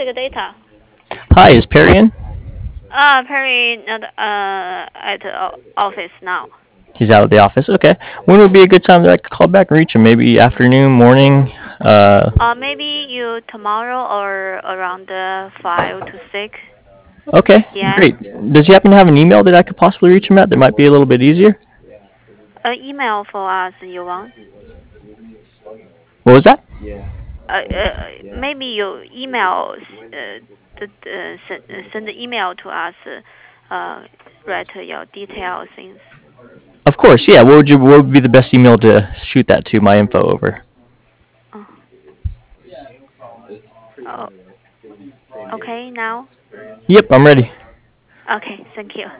big data. Hi, is Perry in? Perry not at the office now. He's out of the office. Okay. When would be a good time that I could call back and reach him? Maybe afternoon, morning. Maybe you tomorrow or around 5 to 6 Okay, p.m. great. Does he happen to have an email that I could possibly reach him at that might be a little bit easier? Email for us you want? What was that? Maybe you email send the email to us. Write your details things. Of course, yeah. What would be the best email to shoot that to? My info over. Uh, oh, okay now. Yep, I'm ready. Okay, thank you.